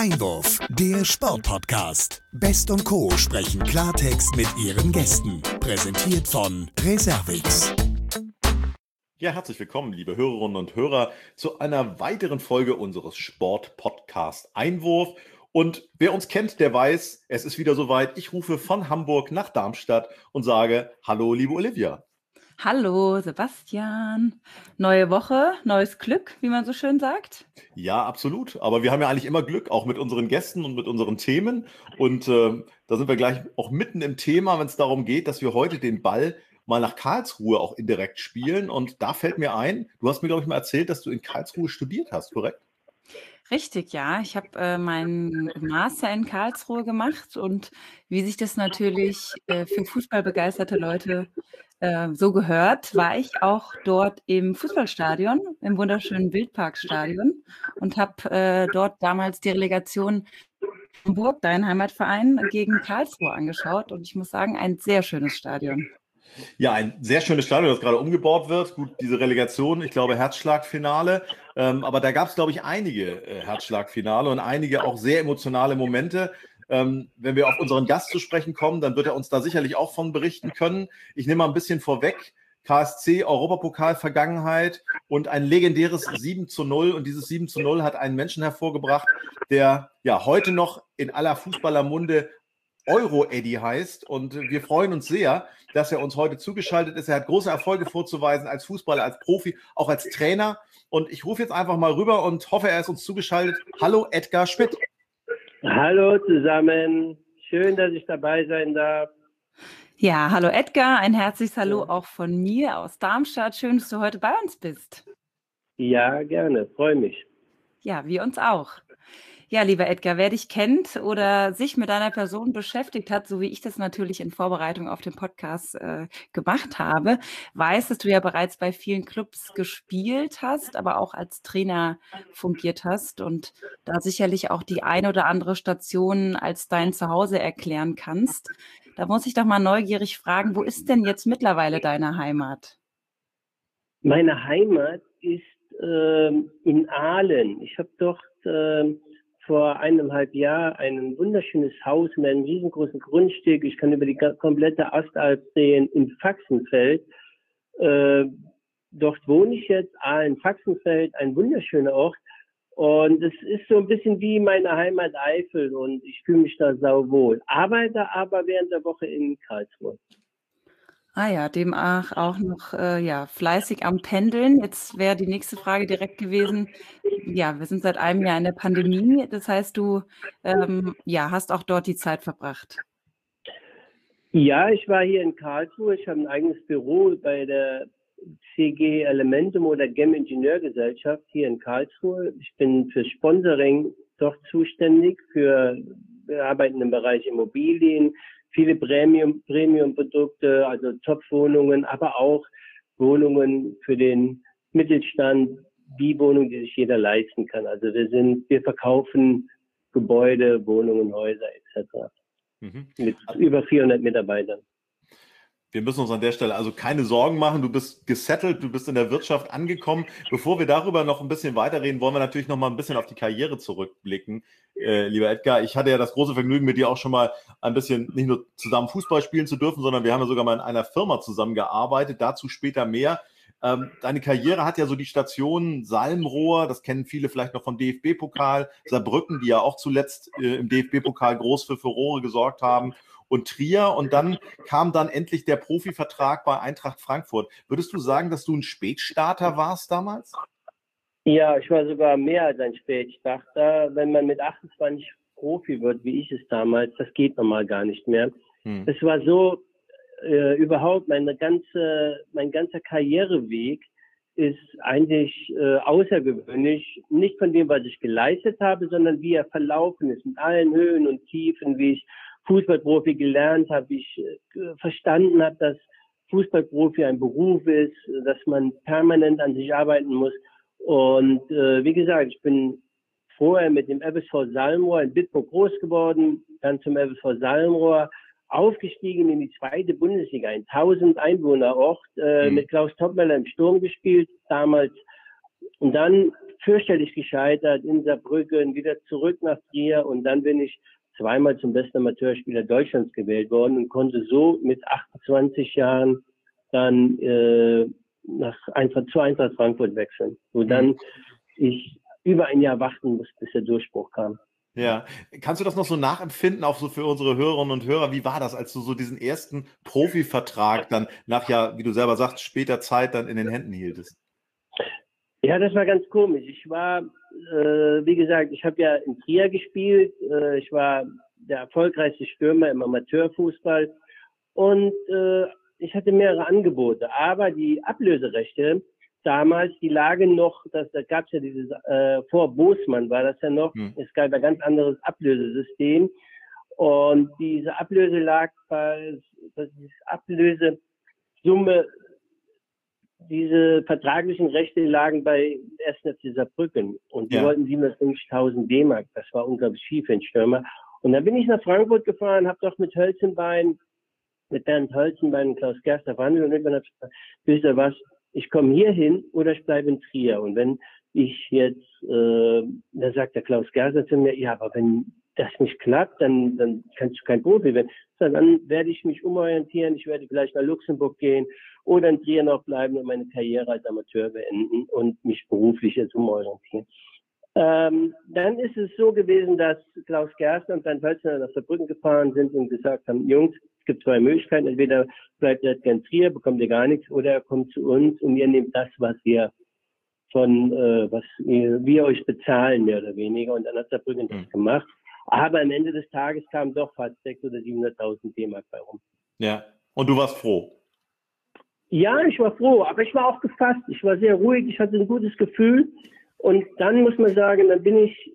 Einwurf, der Sportpodcast. Best und Co. sprechen Klartext mit ihren Gästen. Präsentiert von Reservix. Ja, herzlich willkommen, liebe Hörerinnen und Hörer, zu einer weiteren Folge unseres Sportpodcast Einwurf. Und wer uns kennt, der weiß, es ist wieder soweit. Ich rufe von Hamburg nach Darmstadt und sage: Hallo, liebe Olivia. Hallo, Sebastian. Neue Woche, neues Glück, wie man so schön sagt. Ja, absolut. Aber wir haben ja eigentlich immer Glück, auch mit unseren Gästen und mit unseren Themen. Und da sind wir gleich auch mitten im Thema, wenn es darum geht, dass wir heute den Ball mal nach Karlsruhe auch indirekt spielen. Und da fällt mir ein, du hast mir, glaube ich, mal erzählt, dass du in Karlsruhe studiert hast, korrekt? Richtig, ja. Ich habe meinen Master in Karlsruhe gemacht und wie sich das natürlich für fußballbegeisterte Leute so gehört, war ich auch dort im Fußballstadion, im wunderschönen Wildparkstadion und habe dort damals die Relegation Hamburg, dein Heimatverein, gegen Karlsruhe angeschaut. Und ich muss sagen, ein sehr schönes Stadion. Ja, ein sehr schönes Stadion, das gerade umgebaut wird. Gut, diese Relegation, ich glaube, Herzschlagfinale. Aber da gab es, glaube ich, einige Herzschlagfinale und einige auch sehr emotionale Momente. Wenn wir auf unseren Gast zu sprechen kommen, dann wird er uns da sicherlich auch von berichten können. Ich nehme mal ein bisschen vorweg. KSC, Europapokal-Vergangenheit und ein legendäres 7:0. Und dieses 7:0 hat einen Menschen hervorgebracht, der ja heute noch in aller Fußballermunde Euro-Eddy heißt. Und wir freuen uns sehr, dass er uns heute zugeschaltet ist. Er hat große Erfolge vorzuweisen als Fußballer, als Profi, auch als Trainer. Und ich rufe jetzt einfach mal rüber und hoffe, er ist uns zugeschaltet. Hallo, Edgar Schmidt. Hallo zusammen. Schön, dass ich dabei sein darf. Ja, hallo Edgar, ein herzliches Hallo auch von mir aus Darmstadt. Schön, dass du heute bei uns bist. Ja, gerne. Freue mich. Ja, wir uns auch. Ja, lieber Edgar, wer dich kennt oder sich mit deiner Person beschäftigt hat, so wie ich das natürlich in Vorbereitung auf den Podcast gemacht habe, weiß, dass du ja bereits bei vielen Clubs gespielt hast, aber auch als Trainer fungiert hast und da sicherlich auch die ein oder andere Station als dein Zuhause erklären kannst. Da muss ich doch mal neugierig fragen, wo ist denn jetzt mittlerweile deine Heimat? Meine Heimat ist in Aalen. Ich habe dort vor 1,5 Jahren ein wunderschönes Haus mit einem riesengroßen Grundstück. Ich kann über die komplette Ostalb sehen in Faxenfeld. Dort wohne ich jetzt, Aalen-Faxenfeld, ein wunderschöner Ort. Und es ist so ein bisschen wie meine Heimat Eifel und ich fühle mich da sauwohl. Arbeite aber während der Woche in Karlsruhe. Ah ja, demnach auch noch ja, fleißig am Pendeln. Jetzt wäre die nächste Frage direkt gewesen. Ja, wir sind seit einem Jahr in der Pandemie. Das heißt, du ja, hast auch dort die Zeit verbracht. Ja, ich war hier in Karlsruhe. Ich habe ein eigenes Büro bei der CG Elementum oder GEM Ingenieurgesellschaft hier in Karlsruhe. Ich bin für Sponsoring dort zuständig. Wir arbeiten im Bereich Immobilien, viele Premium-Produkte, also Top-Wohnungen, aber auch Wohnungen für den Mittelstand, die Wohnungen, die sich jeder leisten kann. Also wir verkaufen Gebäude, Wohnungen, Häuser etc. Mit über 400 Mitarbeitern. Wir müssen uns an der Stelle also keine Sorgen machen. Du bist gesettelt, du bist in der Wirtschaft angekommen. Bevor wir darüber noch ein bisschen weiterreden, wollen wir natürlich noch mal ein bisschen auf die Karriere zurückblicken. Lieber Edgar, ich hatte ja das große Vergnügen, mit dir auch schon mal ein bisschen nicht nur zusammen Fußball spielen zu dürfen, sondern wir haben ja sogar mal in einer Firma zusammengearbeitet. Dazu später mehr. Deine Karriere hat ja so die Stationen Salmrohr, das kennen viele vielleicht noch vom DFB-Pokal, Saarbrücken, die ja auch zuletzt im DFB-Pokal groß für Furore gesorgt haben, und Trier, und dann kam dann endlich der Profivertrag bei Eintracht Frankfurt. Würdest du sagen, dass du ein Spätstarter warst damals? Ja, ich war sogar mehr als ein Spätstarter. Wenn man mit 28 Profi wird, wie ich es damals, das geht normal gar nicht mehr. Es war so, überhaupt mein ganzer Karriereweg ist eigentlich außergewöhnlich. Nicht von dem, was ich geleistet habe, sondern wie er verlaufen ist, mit allen Höhen und Tiefen, wie ich Fußballprofi gelernt habe, wie ich verstanden habe, dass Fußballprofi ein Beruf ist, dass man permanent an sich arbeiten muss. Und wie gesagt, ich bin vorher mit dem FSV Salmrohr in Bitburg groß geworden, dann zum FSV Salmrohr aufgestiegen in die 2. Bundesliga, ein 1000 Einwohner Ort, mit Klaus Toppmöller im Sturm gespielt damals. Und dann fürchterlich gescheitert in Saarbrücken, wieder zurück nach Trier und dann bin ich zweimal zum besten Amateurspieler Deutschlands gewählt worden und konnte so mit 28 Jahren dann zu Eintracht Frankfurt wechseln, wo dann ich über ein Jahr warten musste, bis der Durchbruch kam. Ja, kannst du das noch so nachempfinden, auch so für unsere Hörerinnen und Hörer? Wie war das, als du so diesen ersten Profivertrag dann nach, ja, wie du selber sagst, später Zeit dann in den Händen hieltest? Ja, das war ganz komisch. Ich war, wie gesagt, ich habe ja in Trier gespielt. Ich war der erfolgreichste Stürmer im Amateurfußball und ich hatte mehrere Angebote. Aber die Ablöserechte damals, die lagen noch, da gab es ja dieses, vor Bosmann war das ja noch, es gab ein ganz anderes Ablösesystem. Und diese Ablöse lag diese vertraglichen Rechte lagen bei 1. FC Saarbrücken und die wollten 750.000 D-Mark. Das war unglaublich viel für einen Stürmer. Und dann bin ich nach Frankfurt gefahren, habe doch mit Bernd Hölzenbein und Klaus Gerster verhandelt und irgendwann habe ich gesagt, wisst ihr was, ich komme hier hin oder ich bleibe in Trier. Und wenn ich jetzt, da sagt der Klaus Gerster zu mir, ja, aber wenn das nicht klappt, dann kannst du kein Profi werden. Dann werde ich mich umorientieren, ich werde vielleicht nach Luxemburg gehen oder in Trier noch bleiben und meine Karriere als Amateur beenden und mich beruflich jetzt umorientieren. Dann ist es so gewesen, dass Klaus Gerster und Bernd Hölzner nach Saarbrücken gefahren sind und gesagt haben, Jungs, es gibt zwei Möglichkeiten, entweder bleibt ihr in Trier, bekommt ihr gar nichts, oder er kommt zu uns und ihr nehmt das, was wir wir euch bezahlen, mehr oder weniger. Und dann hat Saarbrücken das gemacht. Aber am Ende des Tages kamen doch fast 600.000 oder 700.000 D-Mark bei rum. Ja, und du warst froh? Ja, ich war froh, aber ich war auch gefasst. Ich war sehr ruhig, ich hatte ein gutes Gefühl. Und dann muss man sagen, dann bin ich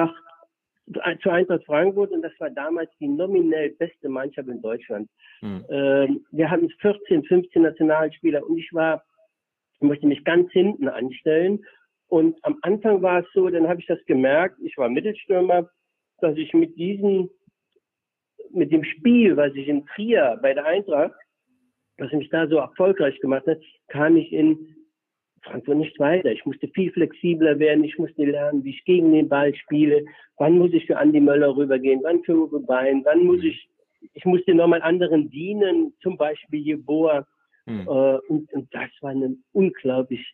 zu Eintracht Frankfurt und das war damals die nominell beste Mannschaft in Deutschland. Wir hatten 14, 15 Nationalspieler und ich musste mich ganz hinten anstellen. Und am Anfang war es so, dann habe ich das gemerkt, ich war Mittelstürmer, dass ich mit dem Spiel, was ich in Trier bei der Eintracht, was mich da so erfolgreich gemacht hat, kam ich in Frankfurt nicht weiter. Ich musste viel flexibler werden, ich musste lernen, wie ich gegen den Ball spiele, wann muss ich für Andi Möller rübergehen, wann für Uwe Bein, ich musste nochmal anderen dienen, zum Beispiel Jeboa. Und das war eine unglaublich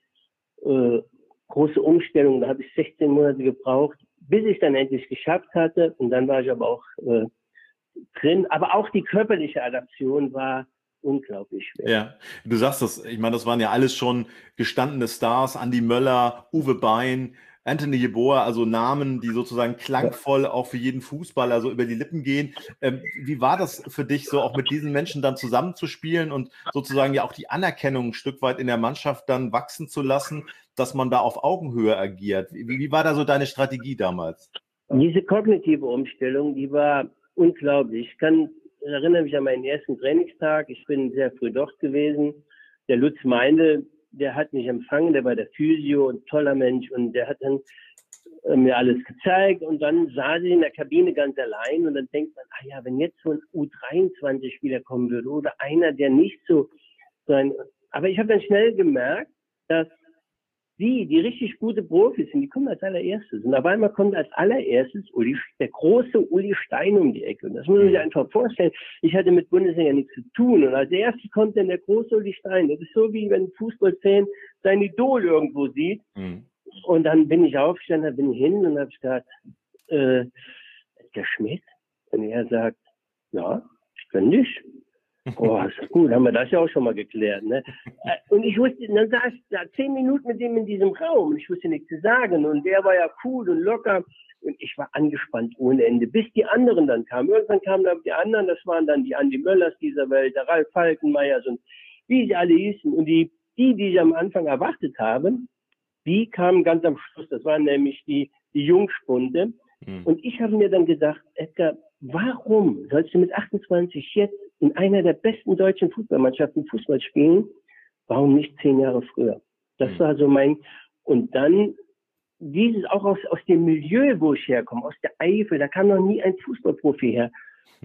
große Umstellung. Da habe ich 16 Monate gebraucht, bis ich dann endlich geschafft hatte. Und dann war ich aber auch drin. Aber auch die körperliche Adaption war unglaublich schwer. Ja, du sagst das, ich meine, das waren ja alles schon gestandene Stars, Andi Möller, Uwe Bein, Anthony Jeboa, also Namen, die sozusagen klangvoll auch für jeden Fußballer so über die Lippen gehen. Wie war das für dich, so auch mit diesen Menschen dann zusammenzuspielen und sozusagen ja auch die Anerkennung ein Stück weit in der Mannschaft dann wachsen zu lassen, dass man da auf Augenhöhe agiert? Wie war da so deine Strategie damals? Diese kognitive Umstellung, die war unglaublich. Ich erinnere mich an meinen ersten Trainingstag. Ich bin sehr früh dort gewesen. Der Lutz Meindl, der hat mich empfangen, der war der Physio, ein toller Mensch und der hat dann mir alles gezeigt und dann saß ich in der Kabine ganz allein und dann denkt man, wenn jetzt so ein U23-Spieler kommen würde oder einer, der nicht so sein... Aber ich habe dann schnell gemerkt, dass die richtig gute Profis sind, die kommen als allererstes. Und auf einmal kommt als allererstes der große Uli Stein um die Ecke. Und das muss man sich einfach vorstellen. Ich hatte mit Bundesliga nichts zu tun. Und als erstes kommt dann der große Uli Stein. Das ist so, wie wenn ein Fußballfan sein Idol irgendwo sieht. Und dann bin ich aufgestanden, dann bin ich hin und habe gesagt, der Schmidt? Und er sagt, ja, ich kann dich. Oh, ist gut, haben wir das ja auch schon mal geklärt, ne? Und ich wusste, dann saß ich da 10 Minuten mit dem in diesem Raum und ich wusste nichts zu sagen und der war ja cool und locker und ich war angespannt ohne Ende, bis die anderen dann kamen. Irgendwann kamen dann die anderen, das waren dann die Andi Möllers dieser Welt, der Ralf Falkenmeyers und wie sie alle hießen und die ich am Anfang erwartet habe, die kamen ganz am Schluss, das waren nämlich die Jungspunde und ich habe mir dann gedacht, Edgar, warum sollst du mit 28 jetzt in einer der besten deutschen Fußballmannschaften Fußball spielen? Warum nicht 10 Jahre früher? Das war so und dann dieses auch aus dem Milieu, wo ich herkomme, aus der Eifel, da kam noch nie ein Fußballprofi her.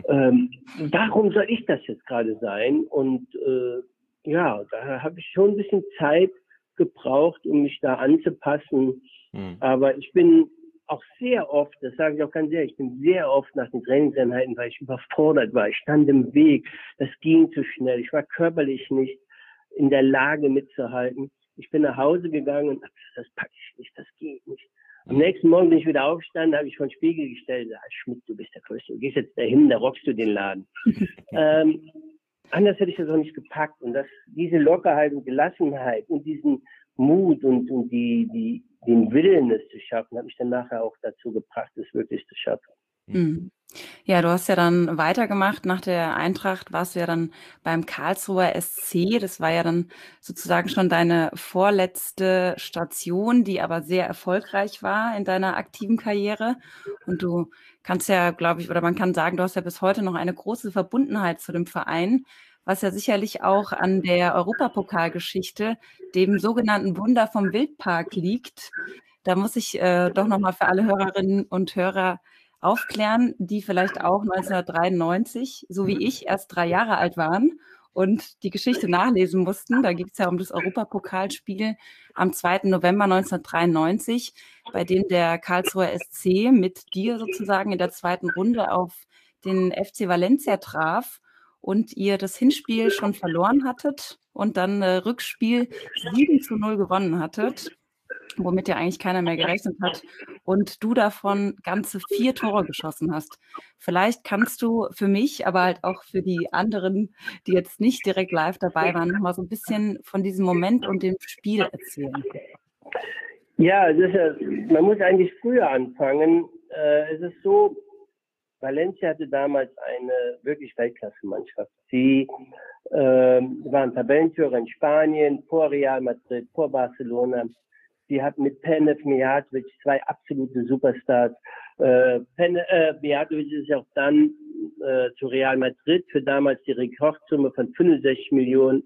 Warum soll ich das jetzt gerade sein? Und da habe ich schon ein bisschen Zeit gebraucht, um mich da anzupassen. Aber ich bin auch sehr oft, das sage ich auch ganz ehrlich, ich bin sehr oft nach den Trainingseinheiten, weil ich überfordert war. Ich stand im Weg, das ging zu schnell. Ich war körperlich nicht in der Lage mitzuhalten. Ich bin nach Hause gegangen und das packe ich nicht, das geht nicht. Am nächsten Morgen bin ich wieder aufgestanden, habe ich vor den Spiegel gestellt, Schmidt, du bist der Größte, du gehst jetzt dahin, da rockst du den Laden. Anders hätte ich das auch nicht gepackt. Und diese Lockerheit und Gelassenheit und diesen Mut und den Willen, es zu schaffen, habe ich dann nachher auch dazu gebracht, es wirklich zu schaffen. Mhm. Ja, du hast ja dann weitergemacht. Nach der Eintracht warst du ja dann beim Karlsruher SC. Das war ja dann sozusagen schon deine vorletzte Station, die aber sehr erfolgreich war in deiner aktiven Karriere. Und du kannst ja, glaube ich, oder man kann sagen, du hast ja bis heute noch eine große Verbundenheit zu dem Verein, was ja sicherlich auch an der Europapokalgeschichte, dem sogenannten Wunder vom Wildpark liegt. Da muss ich doch nochmal für alle Hörerinnen und Hörer aufklären, die vielleicht auch 1993, so wie ich, erst 3 Jahre alt waren und die Geschichte nachlesen mussten. Da geht es ja um das Europapokalspiel am 2. November 1993, bei dem der Karlsruher SC mit dir sozusagen in der zweiten Runde auf den FC Valencia traf und ihr das Hinspiel schon verloren hattet und dann Rückspiel 7:0 gewonnen hattet, womit ja eigentlich keiner mehr gerechnet hat, und du davon ganze 4 Tore geschossen hast. Vielleicht kannst du für mich, aber halt auch für die anderen, die jetzt nicht direkt live dabei waren, noch mal so ein bisschen von diesem Moment und dem Spiel erzählen. Ja, man muss eigentlich früher anfangen. Es ist so, Valencia hatte damals eine wirklich Weltklasse-Mannschaft. Sie waren Tabellenführer in Spanien, vor Real Madrid, vor Barcelona. Sie hatten mit Penef, Mijatovic 2 absolute Superstars. Mijatovic ist ja auch dann zu Real Madrid für damals die Rekordsumme von 65 Millionen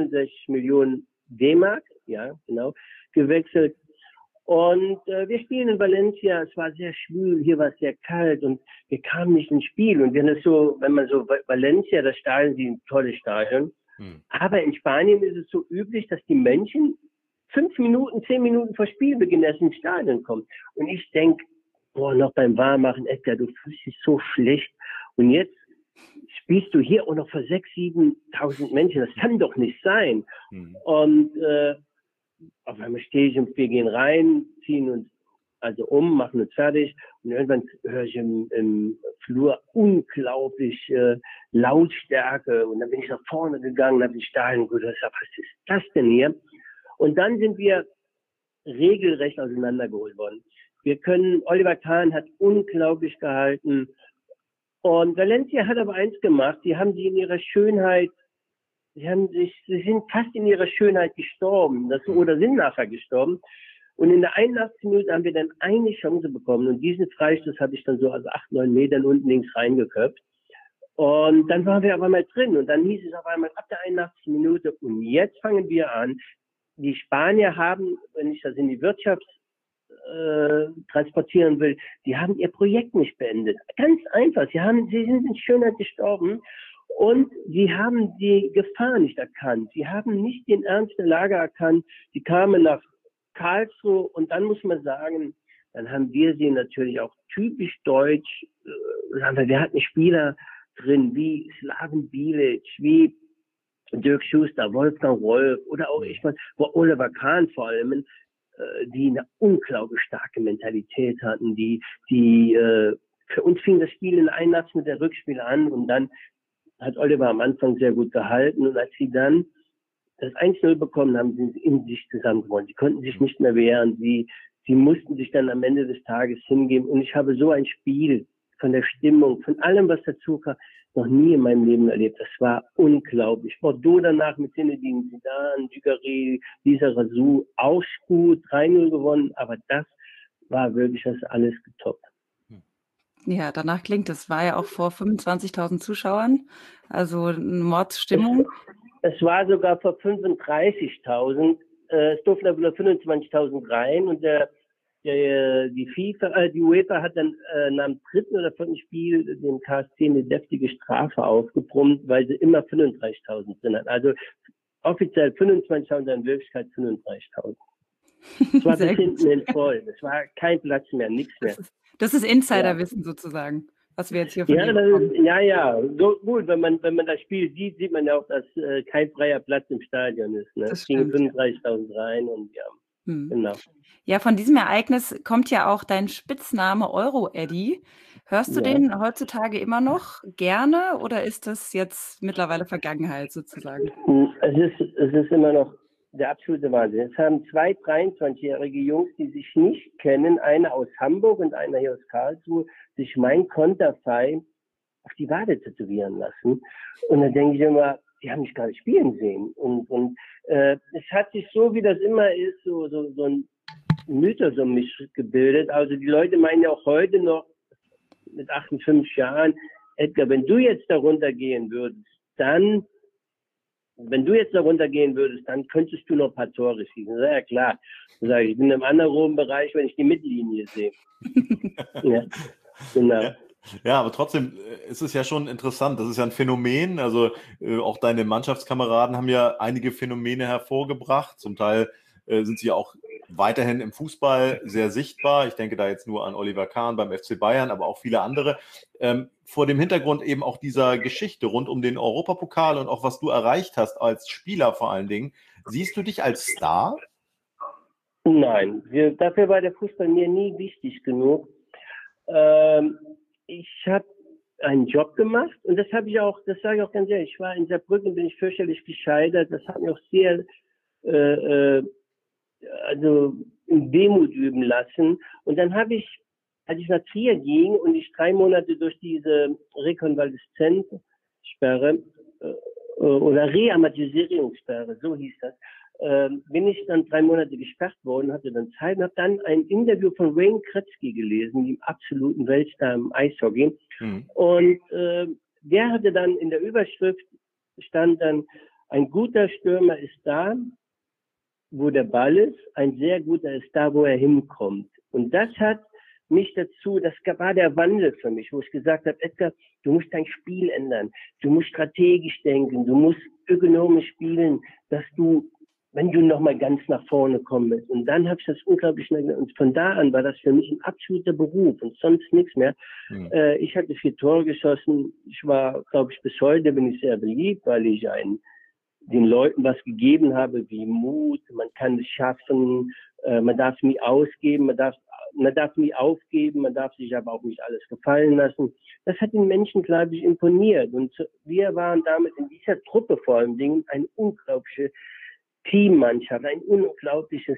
D-Mark, ja, genau, gewechselt. Und wir spielen in Valencia, es war sehr schwül, hier war es sehr kalt und wir kamen nicht ins Spiel. Und wenn man so Valencia, das Stadion, ist ein tolles Stadion. Aber in Spanien ist es so üblich, dass die Menschen 5 Minuten, 10 Minuten vor Spielbeginn erst ins Stadion kommen. Und ich denke, noch beim Warmmachen, Edgar, du fühlst dich so schlecht. Und jetzt spielst du hier auch noch vor 6.000, 7.000 Menschen. Das kann doch nicht sein. Und auf einmal stehe ich und wir gehen rein, ziehen uns also machen uns fertig. Und irgendwann höre ich im Flur unglaublich Lautstärke. Und dann bin ich nach vorne gegangen, habe die Stadion gesagt, was ist das denn hier? Und dann sind wir regelrecht auseinandergeholt worden. Oliver Kahn hat unglaublich gehalten. Und Valencia hat aber eins gemacht, sie sind fast in ihrer Schönheit gestorben, oder sind nachher gestorben. Und in der 81. Minute haben wir dann eine Chance bekommen. Und diesen Freistoß habe ich dann so 8, 9 Metern unten links reingeköpft. Und dann waren wir aber mal drin. Und dann hieß es auf einmal ab der 81. Minute, und jetzt fangen wir an. Die Spanier haben, wenn ich das in die Wirtschaft transportieren will, die haben ihr Projekt nicht beendet. Ganz einfach. Sie sind in Schönheit gestorben und sie haben die Gefahr nicht erkannt. Sie haben nicht den Ernst der Lage erkannt. Sie kamen nach Karlsruhe und dann muss man sagen, dann haben wir sie natürlich auch typisch deutsch. Wir hatten Spieler drin wie Slaven Bilic, wie Dirk Schuster, Wolfgang Rolf oder auch Oliver Kahn vor allem, die eine unglaublich starke Mentalität hatten, die für uns fing das Spiel in 81 mit der Rückspiel an und dann hat Oliver am Anfang sehr gut gehalten und als sie dann das 1:0 bekommen haben, sind sie in sich zusammengebrochen. Sie konnten sich nicht mehr wehren, sie mussten sich dann am Ende des Tages hingeben und ich habe so ein Spiel von der Stimmung, von allem, was dazu kam, noch nie in meinem Leben erlebt. Das war unglaublich. Bordeaux danach mit Zinedine Zidane, Dugarry, Lisa Razou, auch gut, 3:0 gewonnen, aber das war wirklich das alles getoppt. Ja, danach klingt es. War ja auch vor 25.000 Zuschauern, also eine Mordsstimmung. Es war sogar vor 35.000. Es durften aber nur 25.000 rein und die UEFA hat dann nach dem 3. oder 4. Spiel dem KSC eine deftige Strafe aufgebrummt, weil sie immer 35.000 sind. Also offiziell 25.000, in Wirklichkeit 35.000. Es war bis Sehr gut. hinten hin voll. Es war kein Platz mehr, nichts mehr. Das ist Insiderwissen sozusagen, was wir jetzt hier von Ja, dir das bekommen. ist, ja. So gut, wenn man das Spiel sieht, sieht man ja auch, dass kein freier Platz im Stadion ist. Ne? Das Es gingen stimmt. 35.000 rein und ja, genau. Ja, von diesem Ereignis kommt ja auch dein Spitzname Euro-Eddy. Hörst du den heutzutage immer noch gerne oder ist das jetzt mittlerweile Vergangenheit sozusagen? Es ist immer noch der absolute Wahnsinn. Es haben 2 23-jährige Jungs, die sich nicht kennen, einer aus Hamburg und einer hier aus Karlsruhe, sich mein Konterfei auf die Wade tätowieren lassen. Und dann denke ich immer, die haben mich gar nicht spielen sehen. Und es hat sich so, wie das immer ist, so ein Mythos um mich gebildet. Also die Leute meinen ja auch heute noch mit 58 Jahren, Edgar, wenn du jetzt darunter gehen würdest, dann könntest du noch ein paar Tore schießen. Ja, klar. Ich sage, ich bin im anaeroben Bereich, wenn ich die Mittellinie sehe. Ja, genau. Ja, aber trotzdem ist es ja schon interessant. Das ist ja ein Phänomen. Also auch deine Mannschaftskameraden haben ja einige Phänomene hervorgebracht. Zum Teil sind sie auch weiterhin im Fußball sehr sichtbar. Ich denke da jetzt nur an Oliver Kahn beim FC Bayern, aber auch viele andere. Vor dem Hintergrund eben auch dieser Geschichte rund um den Europapokal und auch was du erreicht hast als Spieler vor allen Dingen. Siehst du dich als Star? Nein, dafür war der Fußball mir nie wichtig genug. Ich habe einen Job gemacht und das sage ich auch ganz ehrlich, ich war in Saarbrücken, bin ich fürchterlich gescheitert. Das hat mich auch sehr in Demut üben lassen. Und dann habe ich, als ich nach Trier ging und ich 3 Monate durch diese Rekonvaleszenzsperre oder Reamatisierungssperre, so hieß das, bin ich dann 3 Monate gesperrt worden, hatte dann Zeit und habe dann ein Interview von Wayne Gretzky gelesen, dem absoluten Weltstar im Eishockey. Und der hatte dann in der Überschrift stand dann, ein guter Stürmer ist da, wo der Ball ist, ein sehr guter ist da, wo er hinkommt. Und das hat mich dazu, das war der Wandel für mich, wo ich gesagt habe, Edgar, du musst dein Spiel ändern, du musst strategisch denken, du musst ökonomisch spielen, dass du, wenn du nochmal ganz nach vorne kommst. Und dann habe ich das unglaublich schnell gelernt. Und von da an war das für mich ein absoluter Beruf und sonst nichts mehr. Ich hatte 4 Tore geschossen. Ich war, glaube ich, bis heute bin ich sehr beliebt, weil ich den Leuten was gegeben habe, wie Mut, man kann es schaffen, man darf nie ausgeben, man darf nie aufgeben, man darf sich aber auch nicht alles gefallen lassen. Das hat den Menschen, glaube ich, imponiert. Und wir waren damit in dieser Truppe vor allen Dingen eine unglaubliche Teammannschaft, ein unglaublicher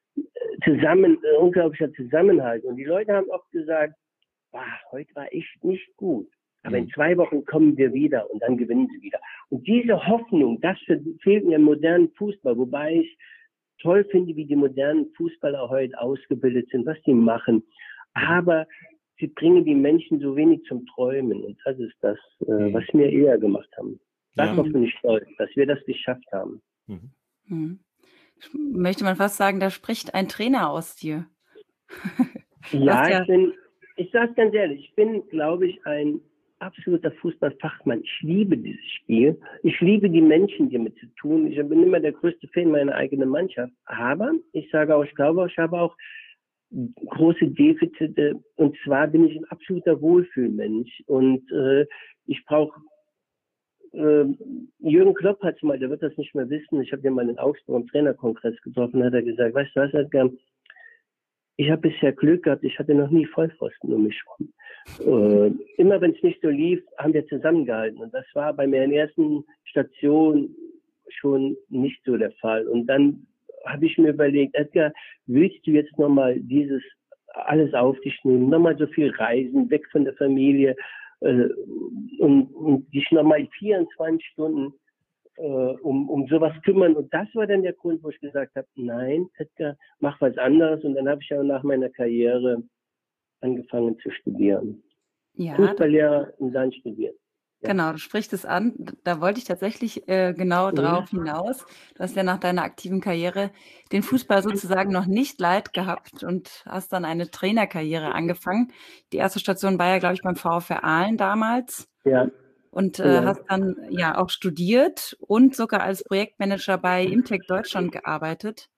Zusammenhalt. Und die Leute haben oft gesagt, heute war echt nicht gut. Aber in 2 Wochen kommen wir wieder und dann gewinnen sie wieder. Und diese Hoffnung, das fehlt mir im modernen Fußball, wobei ich toll finde, wie die modernen Fußballer heute ausgebildet sind, was die machen. Aber sie bringen die Menschen so wenig zum Träumen. Und das ist das, was wir eher gemacht haben. Darauf bin ich stolz, dass wir das geschafft haben. Möchte man fast sagen, da spricht ein Trainer aus dir. Ja, ich sage es ganz ehrlich, ich bin, glaube ich, ein absoluter Fußballfachmann. Ich liebe dieses Spiel. Ich liebe die Menschen, die mit zu tun. Ich bin immer der größte Fan meiner eigenen Mannschaft. Aber ich sage auch, ich glaube, ich habe auch große Defizite. Und zwar bin ich ein absoluter Wohlfühlmensch. Und ich brauche Jürgen Klopp hat mal, der wird das nicht mehr wissen. Ich habe den mal in Augsburg im Trainerkongress getroffen, hat er gesagt, weißt du was, Edgar? Ich habe bisher Glück gehabt, ich hatte noch nie Vollpfosten um mich rum. Immer wenn es nicht so lief, haben wir zusammengehalten. Und das war bei meiner ersten Station schon nicht so der Fall. Und dann habe ich mir überlegt, Edgar, willst du jetzt nochmal dieses alles auf dich nehmen, nochmal so viel reisen, weg von der Familie und dich nochmal 24 Stunden um sowas kümmern. Und das war dann der Grund, wo ich gesagt habe, nein, Edgar, mach was anderes. Und dann habe ich auch nach meiner Karriere angefangen zu studieren. Ja, Fußballlehrer und dann studiert. Ja. Genau, du sprichst es an. Da wollte ich tatsächlich genau drauf hinaus. Du hast ja nach deiner aktiven Karriere den Fußball sozusagen noch nicht leid gehabt und hast dann eine Trainerkarriere angefangen. Die erste Station war ja, glaube ich, beim VfR Aalen damals. Ja. Und hast dann ja auch studiert und sogar als Projektmanager bei Imtech Deutschland gearbeitet.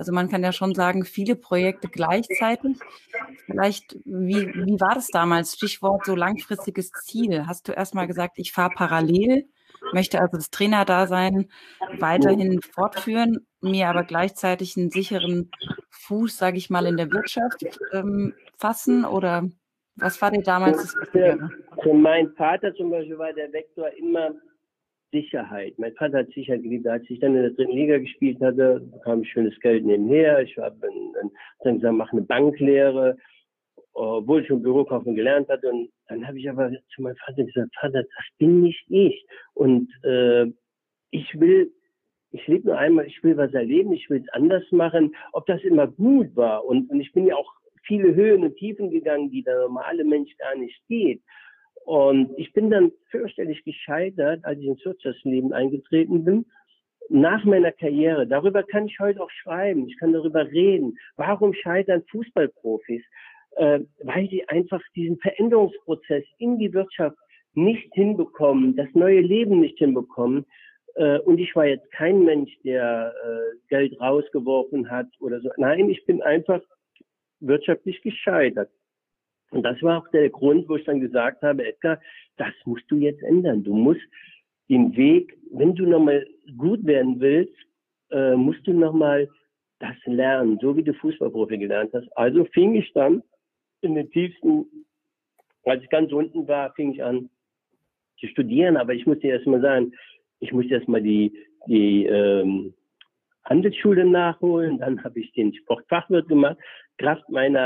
Also man kann ja schon sagen, viele Projekte gleichzeitig. Vielleicht, wie war das damals? Stichwort so langfristiges Ziel. Hast du erstmal gesagt, ich fahre parallel, möchte also das Trainerdasein weiterhin fortführen, mir aber gleichzeitig einen sicheren Fuß, sage ich mal, in der Wirtschaft fassen? Oder was war dir damals das Wichtigere? Für meinen Vater zum Beispiel war der Vektor immer Sicherheit. Mein Vater hat Sicherheit geliebt. Als ich dann in der dritten Liga gespielt hatte, bekam ich schönes Geld nebenher. Ich habe dann gesagt, mache eine Banklehre, obwohl ich schon Bürokaufmann gelernt hatte. Und dann habe ich aber zu meinem Vater gesagt, Vater, das bin nicht ich. Und ich lebe nur einmal, ich will was erleben, ich will es anders machen. Ob das immer gut war. Und ich bin ja auch viele Höhen und Tiefen gegangen, die der normale Mensch gar nicht geht. Und ich bin dann fürchterlich gescheitert, als ich ins Wirtschaftsleben eingetreten bin, nach meiner Karriere. Darüber kann ich heute auch schreiben, ich kann darüber reden. Warum scheitern Fußballprofis? Weil sie einfach diesen Veränderungsprozess in die Wirtschaft nicht hinbekommen, das neue Leben nicht hinbekommen. Und ich war jetzt kein Mensch, der Geld rausgeworfen hat oder so. Nein, ich bin einfach wirtschaftlich gescheitert. Und das war auch der Grund, wo ich dann gesagt habe, Edgar, das musst du jetzt ändern. Du musst den Weg, wenn du nochmal gut werden willst, musst du nochmal das lernen, so wie du Fußballprofi gelernt hast. Also fing ich dann in den tiefsten, als ich ganz unten war, fing ich an zu studieren. Aber ich muss dir erst mal sagen, ich muss erst mal die Handelsschule nachholen. Dann habe ich den Sportfachwirt gemacht. Kraft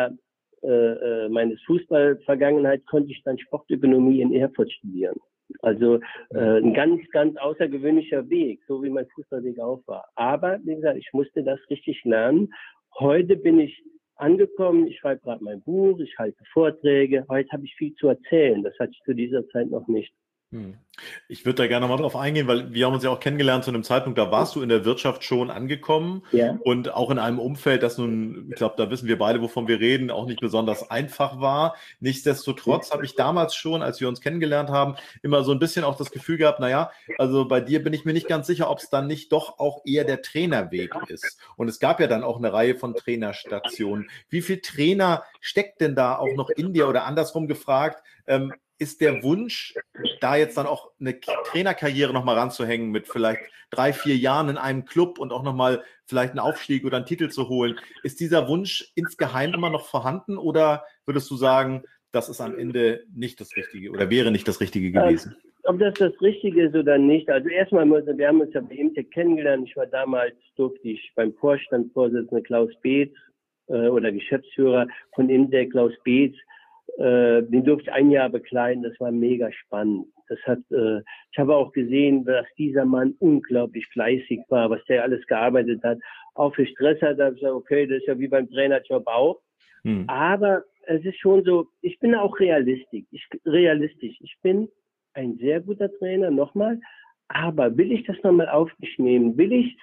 meines Fußballvergangenheit konnte ich dann Sportökonomie in Erfurt studieren. Also ein ganz, ganz außergewöhnlicher Weg, so wie mein Fußballweg auch war. Aber wie gesagt, ich musste das richtig lernen. Heute bin ich angekommen, ich schreibe gerade mein Buch, ich halte Vorträge. Heute habe ich viel zu erzählen. Das hatte ich zu dieser Zeit noch nicht. Ich würde da gerne mal drauf eingehen, weil wir haben uns ja auch kennengelernt zu einem Zeitpunkt, da warst du in der Wirtschaft schon angekommen, ja, und auch in einem Umfeld, das nun, ich glaube, da wissen wir beide, wovon wir reden, auch nicht besonders einfach war. Nichtsdestotrotz habe ich damals schon, als wir uns kennengelernt haben, immer so ein bisschen auch das Gefühl gehabt, naja, also bei dir bin ich mir nicht ganz sicher, ob es dann nicht doch auch eher der Trainerweg ist. Und es gab ja dann auch eine Reihe von Trainerstationen. Wie viel Trainer steckt denn da auch noch in dir, oder andersrum gefragt, ist der Wunsch, da jetzt dann auch eine Trainerkarriere nochmal ranzuhängen mit vielleicht 3, 4 Jahren in einem Club und auch nochmal vielleicht einen Aufstieg oder einen Titel zu holen, ist dieser Wunsch insgeheim immer noch vorhanden, oder würdest du sagen, das ist am Ende nicht das Richtige oder wäre nicht das Richtige gewesen? Ob das Richtige ist oder nicht, also erstmal, wir haben uns ja bei Imtech kennengelernt. Ich war damals, durfte ich beim Vorstandsvorsitzenden Klaus Beetz oder Geschäftsführer von Imtech, Klaus Beetz, den durfte ich ein Jahr bekleiden. Das war mega spannend. Ich habe auch gesehen, dass dieser Mann unglaublich fleißig war, was der alles gearbeitet hat. Auch für Stress hat er gesagt, okay, das ist ja wie beim Trainerjob auch. Aber es ist schon so, ich bin auch realistisch. Ich bin ein sehr guter Trainer, nochmal. Aber will ich das nochmal auf mich nehmen? Ich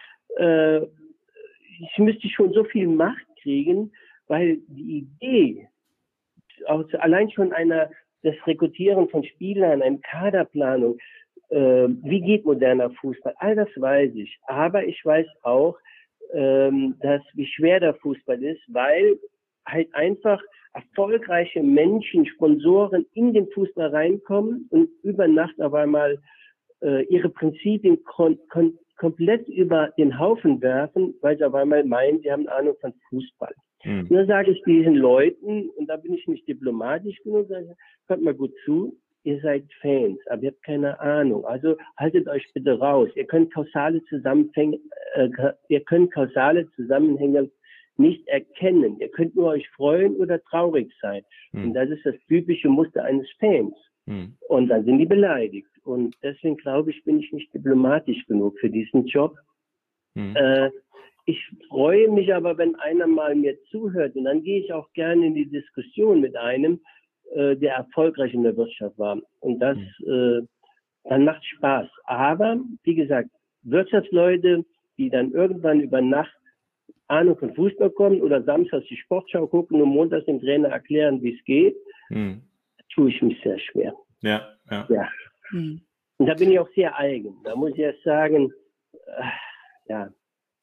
müsste schon so viel Macht kriegen, weil die Idee, allein schon das Rekrutieren von Spielern, eine Kaderplanung, wie geht moderner Fußball, all das weiß ich. Aber ich weiß auch, wie schwer der Fußball ist, weil halt einfach erfolgreiche Menschen, Sponsoren in den Fußball reinkommen und über Nacht auf einmal ihre Prinzipien komplett über den Haufen werfen, weil sie auf einmal meinen, sie haben Ahnung von Fußball. Und dann sage ich diesen Leuten, und da bin ich nicht diplomatisch genug, sage, hört mal gut zu, ihr seid Fans, aber ihr habt keine Ahnung. Also haltet euch bitte raus. Ihr könnt kausale Zusammenhänge nicht erkennen. Ihr könnt nur euch freuen oder traurig sein. Und das ist das typische Muster eines Fans. Und dann sind die beleidigt. Und deswegen glaube ich, bin ich nicht diplomatisch genug für diesen Job. Ich freue mich aber, wenn einer mal mir zuhört, und dann gehe ich auch gerne in die Diskussion mit einem, der erfolgreich in der Wirtschaft war. Und das dann macht Spaß. Aber, wie gesagt, Wirtschaftsleute, die dann irgendwann über Nacht Ahnung von Fußball kommen oder samstags die Sportschau gucken und montags dem Trainer erklären, wie es geht, tue ich mich sehr schwer. Ja. Und da bin ich auch sehr eigen. Da muss ich erst sagen, ja.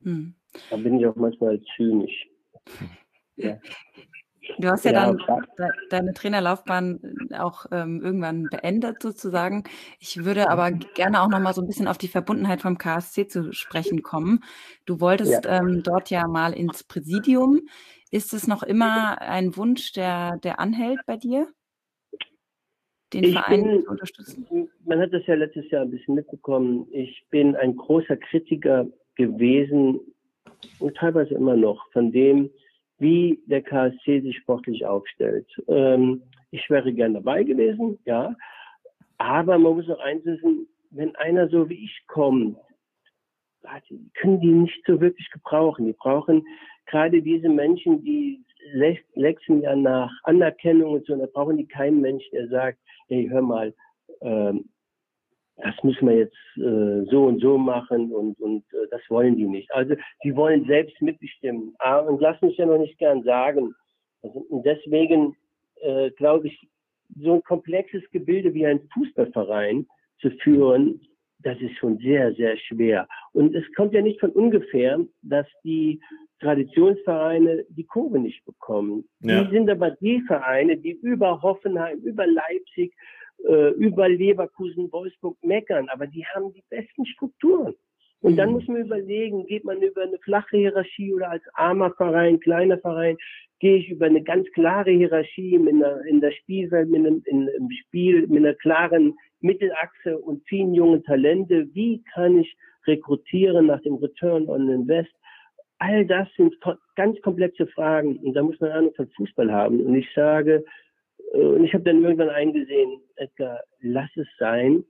Da bin ich auch manchmal zynisch. Ja. Du hast ja dann deine Trainerlaufbahn auch irgendwann beendet sozusagen. Ich würde aber gerne auch noch mal so ein bisschen auf die Verbundenheit vom KSC zu sprechen kommen. Du wolltest dort ja mal ins Präsidium. Ist es noch immer ein Wunsch, der anhält bei dir, den Verein zu unterstützen? Man hat das ja letztes Jahr ein bisschen mitbekommen. Ich bin ein großer Kritiker gewesen und teilweise immer noch von dem, wie der KSC sich sportlich aufstellt. Ich wäre gern dabei gewesen, ja. Aber man muss auch eins wissen, wenn einer so wie ich kommt, können die nicht so wirklich gebrauchen. Die brauchen gerade diese Menschen, die lechzen ja nach Anerkennung und so, da brauchen die keinen Mensch, der sagt, hey, hör mal, das müssen wir jetzt so und so machen und das wollen die nicht. Also die wollen selbst mitbestimmen. Und lass mich ja noch nicht gern sagen. Und deswegen glaube ich, so ein komplexes Gebilde wie ein Fußballverein zu führen, das ist schon sehr, sehr schwer. Und es kommt ja nicht von ungefähr, dass die Traditionsvereine die Kurve nicht bekommen. Ja. Die sind aber die Vereine, die über Hoffenheim, über Leipzig, über Leverkusen, Wolfsburg meckern, aber die haben die besten Strukturen. Und dann muss man überlegen, geht man über eine flache Hierarchie oder als armer Verein, kleiner Verein, gehe ich über eine ganz klare Hierarchie in der Spielwelt, im Spiel mit einer klaren Mittelachse und vielen jungen Talente. Wie kann ich rekrutieren nach dem Return on Invest? All das sind ganz komplexe Fragen und da muss man Ahnung von Fußball haben. Und ich sage, und ich habe dann irgendwann eingesehen, Edgar, lass es sein,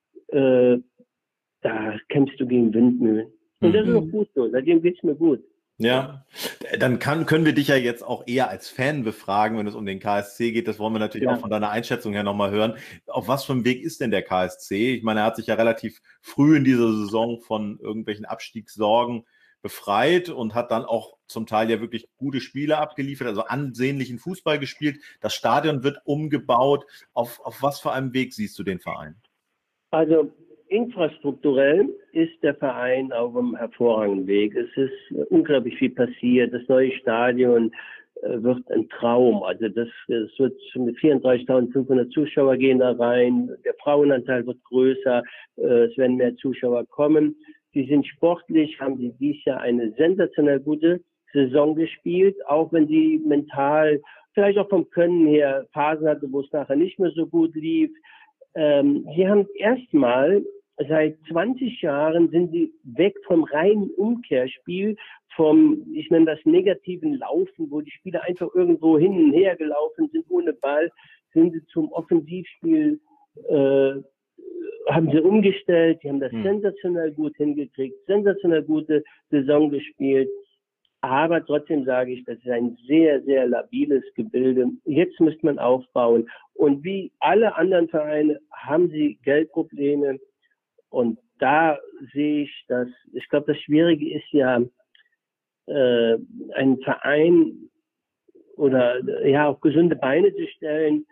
da kämpfst du gegen Windmühlen. Und das ist auch gut so, seitdem geht's mir gut. Ja, dann können wir dich ja jetzt auch eher als Fan befragen, wenn es um den KSC geht. Das wollen wir natürlich auch von deiner Einschätzung her nochmal hören. Auf was für einem Weg ist denn der KSC? Ich meine, er hat sich ja relativ früh in dieser Saison von irgendwelchen Abstiegssorgen befreit und hat dann auch zum Teil ja wirklich gute Spiele abgeliefert, also ansehnlichen Fußball gespielt. Das Stadion wird umgebaut. Auf was für einem Weg siehst du den Verein? Also infrastrukturell ist der Verein auf einem hervorragenden Weg. Es ist unglaublich viel passiert. Das neue Stadion wird ein Traum. Also es wird mit 34.500 Zuschauer gehen da rein. Der Frauenanteil wird größer. Es werden mehr Zuschauer kommen. Sie sind sportlich, haben sie dieses Jahr eine sensationell gute Saison gespielt, auch wenn sie mental, vielleicht auch vom Können her, Phasen hatte, wo es nachher nicht mehr so gut lief. Sie haben erstmal seit 20 Jahren sind sie weg vom reinen Umkehrspiel, ich nenne das negativen Laufen, wo die Spieler einfach irgendwo hin und her gelaufen sind ohne Ball, sind sie zum Offensivspiel, haben sie umgestellt, die haben das sensationell gut hingekriegt, sensationell gute Saison gespielt. Aber trotzdem sage ich, das ist ein sehr, sehr labiles Gebilde. Jetzt müsste man aufbauen. Und wie alle anderen Vereine haben sie Geldprobleme. Und da sehe ich, ich glaube, das Schwierige ist ja, einen Verein oder ja auf gesunde Beine zu stellen.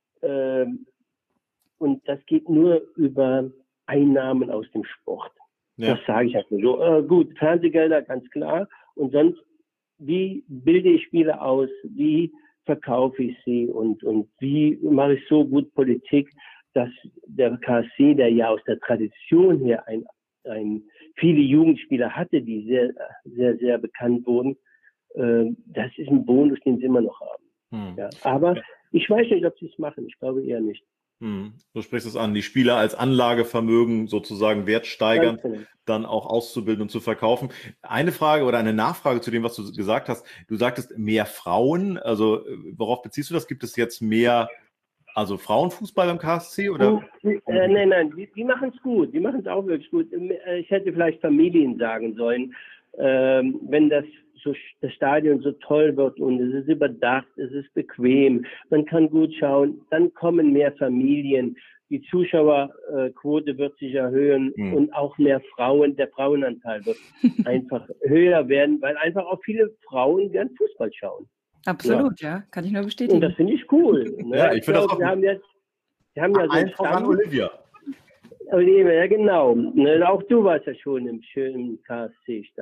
Und das geht nur über Einnahmen aus dem Sport. Ja. Das sage ich halt nur so. Gut, Fernsehgelder, ganz klar. Und sonst, wie bilde ich Spieler aus? Wie verkaufe ich sie? Und wie mache ich so gut Politik, dass der KSC, der ja aus der Tradition her viele Jugendspieler hatte, die sehr, sehr, sehr bekannt wurden, das ist ein Bonus, den sie immer noch haben. Ja, aber ich weiß nicht, ob sie es machen. Ich glaube eher nicht. Du sprichst es an, die Spieler als Anlagevermögen sozusagen wertsteigern, dann auch auszubilden und zu verkaufen. Eine Frage oder eine Nachfrage zu dem, was du gesagt hast. Du sagtest mehr Frauen, also worauf beziehst du das? Gibt es jetzt mehr, also Frauenfußball am KSC? Oder? Nein, die machen es gut, die machen es auch wirklich gut. Ich hätte vielleicht Familien sagen sollen, wenn das Stadion so toll wird und es ist überdacht, es ist bequem, man kann gut schauen, dann kommen mehr Familien, die Zuschauerquote wird sich erhöhen und auch mehr Frauen, der Frauenanteil wird einfach höher werden, weil einfach auch viele Frauen gern Fußball schauen. Absolut, ja, kann ich nur bestätigen. Und das finde ich cool. Ne? Ja, ich finde das auch. Wir haben ja so einen an Olivia. Ja, genau. Ne, auch du warst ja schon im schönen KSC-Stadion.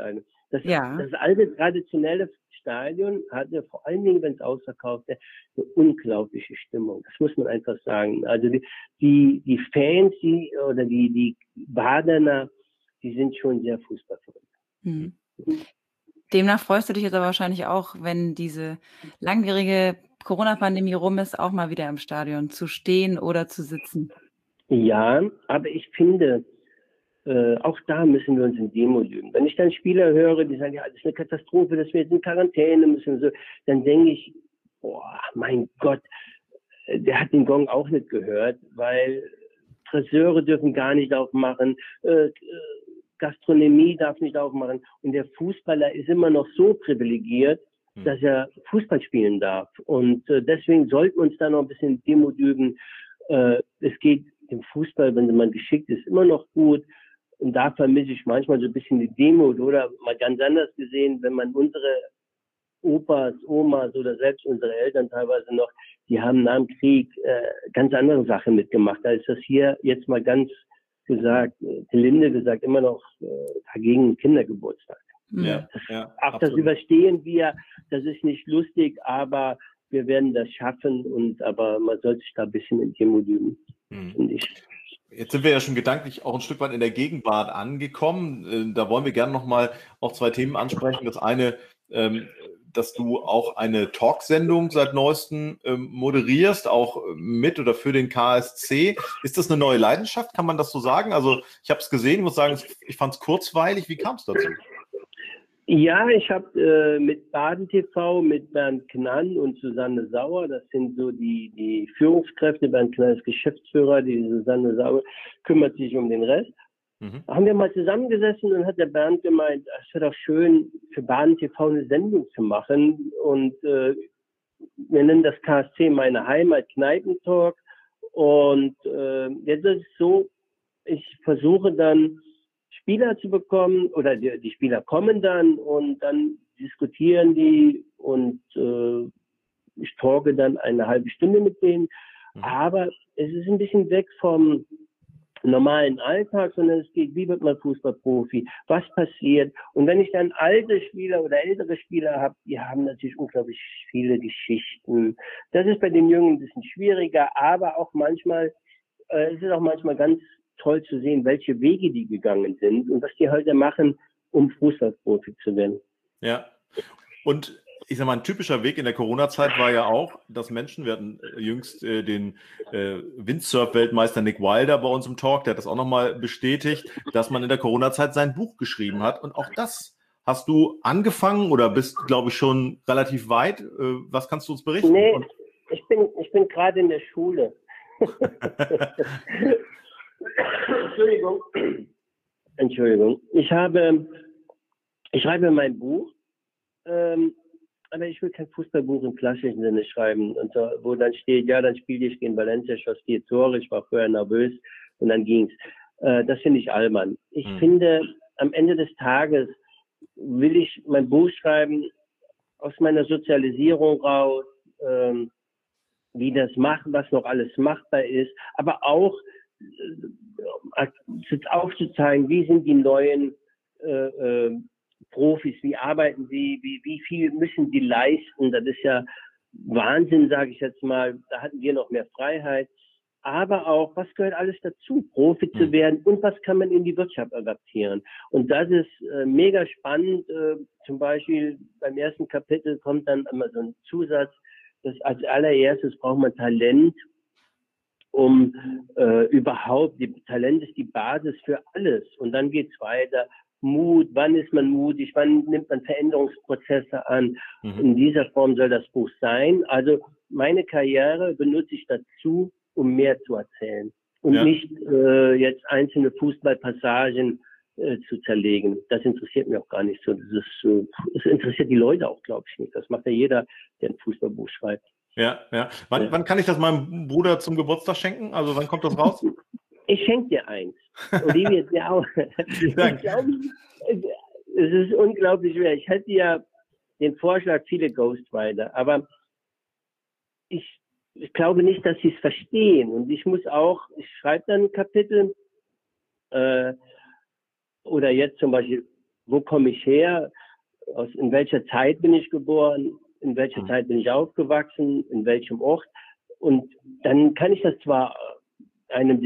Das alte traditionelle Stadion hatte vor allen Dingen, wenn es ausverkauft ist, eine unglaubliche Stimmung. Das muss man einfach sagen. Also die Fans, die Badener, die sind schon sehr fußballverrückt. Mhm. Demnach freust du dich jetzt aber wahrscheinlich auch, wenn diese langjährige Corona-Pandemie rum ist, auch mal wieder im Stadion zu stehen oder zu sitzen. Ja, aber ich finde, auch da müssen wir uns in Demut üben. Wenn ich dann Spieler höre, die sagen, ja, das ist eine Katastrophe, dass wir jetzt in Quarantäne müssen und so, dann denke ich, boah, mein Gott, der hat den Gong auch nicht gehört, weil Friseure dürfen gar nicht aufmachen, Gastronomie darf nicht aufmachen und der Fußballer ist immer noch so privilegiert, dass er Fußball spielen darf. Und deswegen sollten wir uns da noch ein bisschen Demut üben. Es geht im Fußball, wenn man geschickt ist, immer noch gut. Und da vermisse ich manchmal so ein bisschen die Demut oder mal ganz anders gesehen, wenn man unsere Opas, Omas oder selbst unsere Eltern teilweise noch, die haben nach dem Krieg ganz andere Sachen mitgemacht. Da ist das hier jetzt mal ganz gesagt, gelinde gesagt, immer noch dagegen Kindergeburtstag. Ja, Das überstehen wir, das ist nicht lustig, aber wir werden das schaffen aber man sollte sich da ein bisschen in Demut üben, finde ich. Jetzt sind wir ja schon gedanklich auch ein Stück weit in der Gegenwart angekommen. Da wollen wir gerne nochmal auch zwei Themen ansprechen. Das eine, dass du auch eine Talksendung seit neuestem moderierst, auch mit oder für den KSC. Ist das eine neue Leidenschaft? Kann man das so sagen? Also ich habe es gesehen, muss sagen, ich fand es kurzweilig. Wie kam es dazu? Ja, ich habe mit Baden TV, mit Bernd Knann und Susanne Sauer, das sind so die Führungskräfte, Bernd Knann ist Geschäftsführer, die Susanne Sauer kümmert sich um den Rest. Haben wir mal zusammengesessen und hat der Bernd gemeint, es wäre doch schön, für Baden TV eine Sendung zu machen. Und wir nennen das KSC Meine Heimat, Kneipentalk. Und jetzt ist es so, ich versuche dann Spieler zu bekommen oder die Spieler kommen dann und dann diskutieren die und ich talke dann eine halbe Stunde mit denen. Aber es ist ein bisschen weg vom normalen Alltag, sondern es geht, wie wird man Fußballprofi, was passiert. Und wenn ich dann alte Spieler oder ältere Spieler habe, die haben natürlich unglaublich viele Geschichten. Das ist bei den Jungen ein bisschen schwieriger, aber auch manchmal, es ist auch manchmal ganz toll zu sehen, welche Wege die gegangen sind und was die heute machen, um Fußballprofi zu werden. Ja, und ich sag mal, ein typischer Weg in der Corona-Zeit war ja auch, dass Menschen, wir hatten jüngst den Windsurf-Weltmeister Nick Wilder bei uns im Talk, der hat das auch nochmal bestätigt, dass man in der Corona-Zeit sein Buch geschrieben hat. Und auch das hast du angefangen oder bist, glaube ich, schon relativ weit. Was kannst du uns berichten? Nee, ich bin gerade in der Schule. Entschuldigung. Ich schreibe mein Buch, aber ich will kein Fußballbuch im klassischen Sinne schreiben, und so, wo dann steht, ja, dann spielte ich gegen Valencia, schoss 4 Tore, ich war vorher nervös und dann ging's. Das finde ich albern. Ich finde, am Ende des Tages will ich mein Buch schreiben aus meiner Sozialisierung raus, wie das machen, was noch alles machbar ist, aber auch aufzuzeigen, wie sind die neuen Profis, wie arbeiten sie, wie viel müssen die leisten. Das ist ja Wahnsinn, sage ich jetzt mal. Da hatten wir noch mehr Freiheit. Aber auch, was gehört alles dazu, Profi zu werden und was kann man in die Wirtschaft adaptieren. Und das ist mega spannend. Zum Beispiel beim ersten Kapitel kommt dann immer so ein Zusatz, dass als allererstes braucht man Talent, um überhaupt, Talent ist die Basis für alles. Und dann geht's weiter. Mut, wann ist man mutig, wann nimmt man Veränderungsprozesse an. In dieser Form soll das Buch sein. Also meine Karriere benutze ich dazu, um mehr zu erzählen und nicht jetzt einzelne Fußballpassagen zu zerlegen. Das interessiert mich auch gar nicht so. Das interessiert die Leute auch, glaube ich, nicht. Das macht ja jeder, der ein Fußballbuch schreibt. Ja. Wann kann ich das meinem Bruder zum Geburtstag schenken? Also wann kommt das raus? Ich schenke dir eins. Olivia, dir auch. Ich glaube, es ist unglaublich schwer. Ich hätte ja den Vorschlag, viele Ghostwriter, aber ich glaube nicht, dass sie es verstehen. Und ich schreibe dann ein Kapitel, oder jetzt zum Beispiel wo komme ich her, in welcher Zeit bin ich geboren, in welcher Zeit bin ich aufgewachsen, in welchem Ort. Und dann kann ich das zwar einem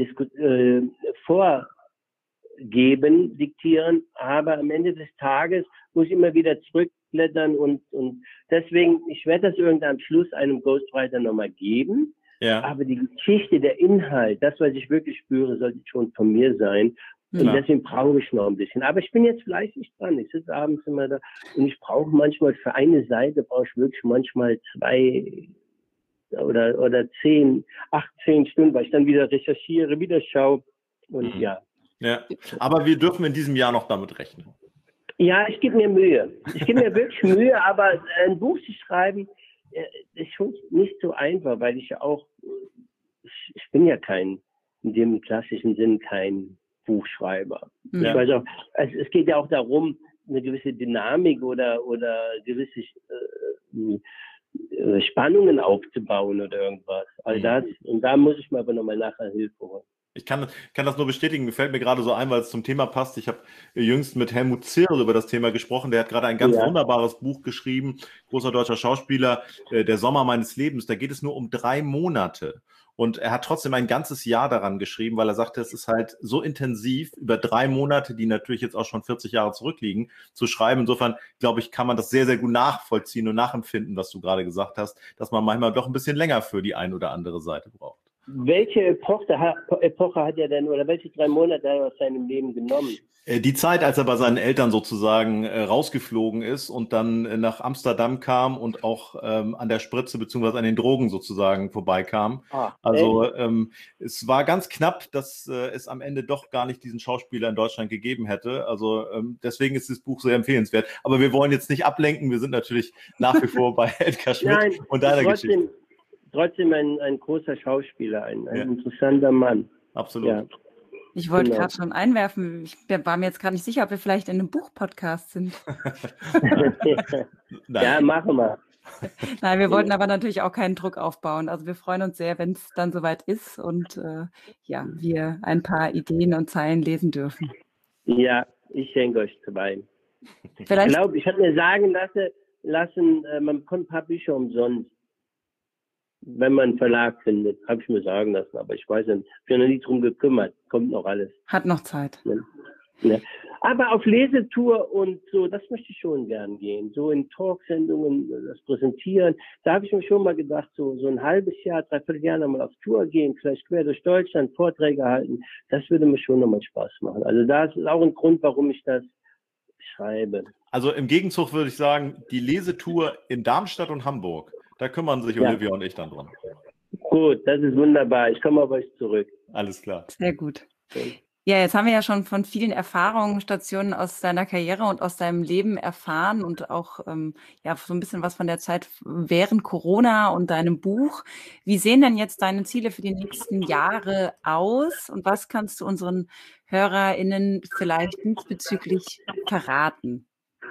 vorgeben, diktieren, aber am Ende des Tages muss ich immer wieder zurückblättern und deswegen, ich werde das irgendwann am Schluss einem Ghostwriter nochmal geben. Ja. Aber die Geschichte, der Inhalt, das, was ich wirklich spüre, sollte schon von mir sein. Und deswegen brauche ich noch ein bisschen. Aber ich bin jetzt fleißig dran. Ich sitze abends immer da und ich brauche manchmal für eine Seite, brauche ich wirklich manchmal 2 oder 10, 18 Stunden, weil ich dann wieder recherchiere, wieder schaue. Und ja. Aber wir dürfen in diesem Jahr noch damit rechnen. Ja, ich gebe mir Mühe. Ich gebe mir wirklich Mühe, aber ein Buch zu schreiben, ist schon nicht so einfach, weil ich ja auch, ich bin ja in dem klassischen Sinn kein Buchschreiber. Ja. Ich weiß auch, es geht ja auch darum, eine gewisse Dynamik oder gewisse Spannungen aufzubauen oder irgendwas. Also und da muss ich mir aber nochmal nachher Hilfe holen. Ich kann das nur bestätigen, mir fällt mir gerade so ein, weil es zum Thema passt. Ich habe jüngst mit Helmut Zierl über das Thema gesprochen. Der hat gerade ein ganz wunderbares Buch geschrieben, großer deutscher Schauspieler, Der Sommer meines Lebens. Da geht es nur um 3 Monate. Und er hat trotzdem ein ganzes Jahr daran geschrieben, weil er sagte, es ist halt so intensiv, über 3 Monate, die natürlich jetzt auch schon 40 Jahre zurückliegen, zu schreiben. Insofern, glaube ich, kann man das sehr, sehr gut nachvollziehen und nachempfinden, was du gerade gesagt hast, dass man manchmal doch ein bisschen länger für die ein oder andere Seite braucht. Welche Epoche hat er denn, oder welche 3 Monate hat er aus seinem Leben genommen? Die Zeit, als er bei seinen Eltern sozusagen rausgeflogen ist und dann nach Amsterdam kam und auch an der Spritze beziehungsweise an den Drogen sozusagen vorbeikam. Also es war ganz knapp, dass es am Ende doch gar nicht diesen Schauspieler in Deutschland gegeben hätte. Also deswegen ist das Buch sehr empfehlenswert. Aber wir wollen jetzt nicht ablenken. Wir sind natürlich nach wie vor bei Edgar Schmidt und deiner Geschichte. Trotzdem ein großer Schauspieler, ein interessanter Mann. Absolut. Ja. Ich wollte gerade schon einwerfen, ich war mir jetzt gerade nicht sicher, ob wir vielleicht in einem Buch-Podcast sind. Ja, machen wir. Nein, wir wollten aber natürlich auch keinen Druck aufbauen. Also wir freuen uns sehr, wenn es dann soweit ist und wir ein paar Ideen und Zeilen lesen dürfen. Ja, ich schenke euch 2. Vielleicht. Ich habe mir sagen lassen, man bekommt ein paar Bücher umsonst. Wenn man einen Verlag findet, habe ich mir sagen lassen, aber ich weiß nicht, ich bin noch nie drum gekümmert, kommt noch alles. Hat noch Zeit. Ja. Aber auf Lesetour und so, das möchte ich schon gern gehen. So in Talksendungen, das Präsentieren, da habe ich mir schon mal gedacht, so ein halbes Jahr, 3/4 Jahr nochmal auf Tour gehen, vielleicht quer durch Deutschland, Vorträge halten, das würde mir schon nochmal Spaß machen. Also das ist auch ein Grund, warum ich das schreibe. Also im Gegenzug würde ich sagen, die Lesetour in Darmstadt und Hamburg, da kümmern sich Olivia und ich dann dran. Gut, das ist wunderbar. Ich komme auf euch zurück. Alles klar. Sehr gut. Ja, jetzt haben wir ja schon von vielen Erfahrungen, Stationen aus deiner Karriere und aus deinem Leben erfahren und auch so ein bisschen was von der Zeit während Corona und deinem Buch. Wie sehen denn jetzt deine Ziele für die nächsten Jahre aus und was kannst du unseren HörerInnen vielleicht diesbezüglich verraten?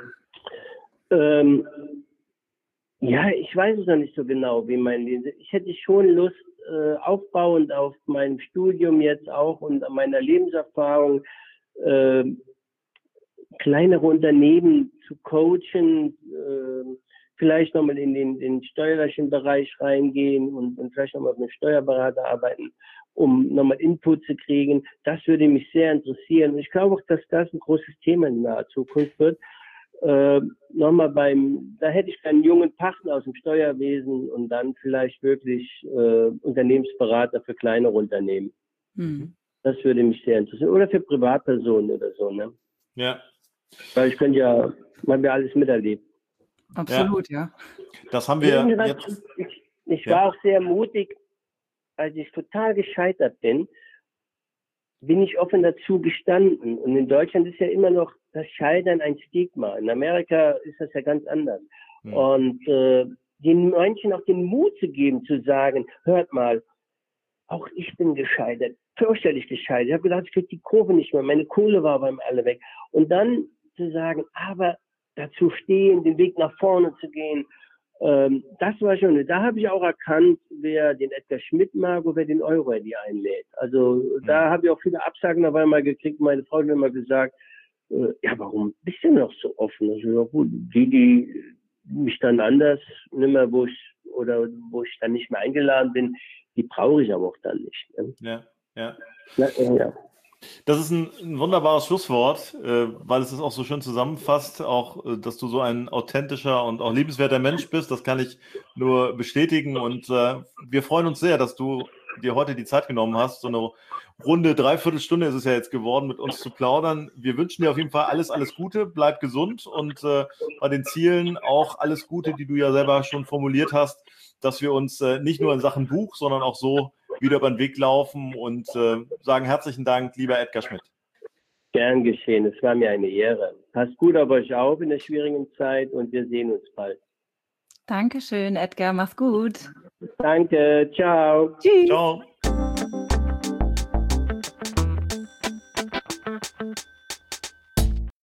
Ja, ich weiß es noch nicht so genau, wie mein Leben ist. Ich hätte schon Lust, aufbauend auf meinem Studium jetzt auch und an meiner Lebenserfahrung, kleinere Unternehmen zu coachen, vielleicht nochmal in den steuerlichen Bereich reingehen und vielleicht nochmal mit einem Steuerberater arbeiten, um nochmal Input zu kriegen. Das würde mich sehr interessieren. Und ich glaube auch, dass das ein großes Thema in naher Zukunft wird. Da hätte ich einen jungen Partner aus dem Steuerwesen und dann vielleicht wirklich Unternehmensberater für kleinere Unternehmen. Mhm. Das würde mich sehr interessieren. Oder für Privatpersonen oder so, ne? Ja. Weil ich könnte man ja alles miterlebt. Absolut, ja. Das haben wir jetzt. Ich war auch sehr mutig, als ich total gescheitert bin ich offen dazu gestanden. Und in Deutschland ist ja immer noch das Scheitern ein Stigma. In Amerika ist das ja ganz anders. Mhm. Und den Menschen auch den Mut zu geben, zu sagen, hört mal, auch ich bin gescheitert, fürchterlich gescheitert. Ich habe gedacht, ich kriege die Kurve nicht mehr, meine Kohle war beim alle weg. Und dann zu sagen, aber dazu stehen, den Weg nach vorne zu gehen, das war schon, da habe ich auch erkannt, wer den Edgar Schmidt mag und wer den Euro-Eddy einlädt. Also da habe ich auch viele Absagen dabei mal gekriegt. Meine Frau hat mir mal gesagt, ja, warum bist du noch so offen? Also, ja, gut, die mich dann anders nimmer, wo ich dann nicht mehr eingeladen bin, die brauche ich aber auch dann nicht. Ne? Ja. Ja. Das ist ein wunderbares Schlusswort, weil es auch so schön zusammenfasst, auch, dass du so ein authentischer und auch liebenswerter Mensch bist. Das kann ich nur bestätigen und wir freuen uns sehr, dass du dir heute die Zeit genommen hast, so eine runde Dreiviertelstunde ist es ja jetzt geworden, mit uns zu plaudern. Wir wünschen dir auf jeden Fall alles Gute, bleib gesund und bei den Zielen auch alles Gute, die du ja selber schon formuliert hast, dass wir uns nicht nur in Sachen Buch, sondern auch so wieder über den Weg laufen und sagen herzlichen Dank, lieber Edgar Schmidt. Gern geschehen, es war mir eine Ehre. Passt gut auf euch auf in der schwierigen Zeit und wir sehen uns bald. Dankeschön, Edgar, mach's gut. Danke, ciao. Tschüss. Ciao.